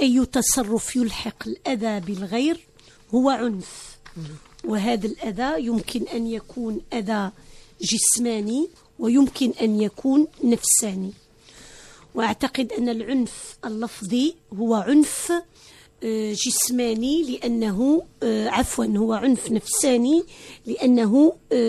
أي تصرف يلحق الأذى بالغير هو عنف. وهذا الأذى يمكن أن يكون أذى جسماني ويمكن أن يكون نفساني. وأعتقد أن العنف اللفظي هو عنف جسماني لأنه هو عنف نفساني لأنه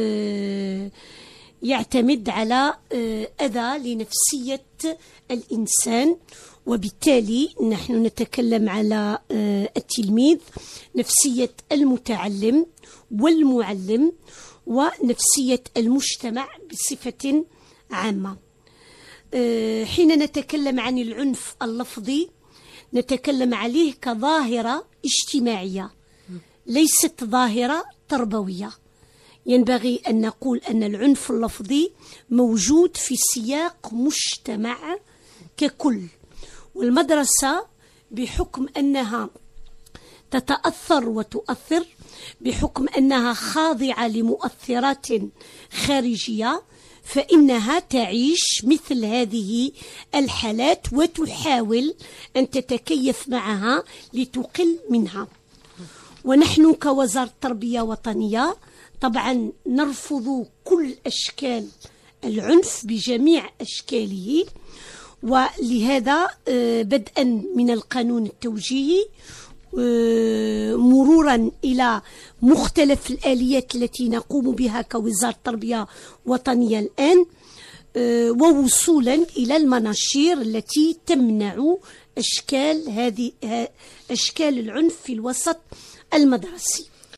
يعتمد على أذى لنفسية الإنسان. وبالتالي نحن نتكلم على التلميذ، نفسية المتعلم والمعلم، ونفسية المجتمع بصفة عامة. حين نتكلم عن العنف اللفظي نتكلم عليه كظاهرة اجتماعية ليست ظاهرة تربوية. ينبغي أن نقول أن العنف اللفظي موجود في سياق مجتمع ككل، والمدرسة بحكم أنها تتأثر وتؤثر، بحكم أنها خاضعة لمؤثرات خارجية، فإنها تعيش مثل هذه الحالات وتحاول أن تتكيف معها لتقل منها. ونحن كوزارة تربية وطنية طبعا نرفض كل أشكال العنف بجميع أشكاله، ولهذا بدءا من القانون التوجيهي مرورا إلى مختلف الآليات التي نقوم بها كوزارة تربية وطنية الآن، ووصولا إلى المناشير التي تمنع أشكال العنف في الوسط المدرسي.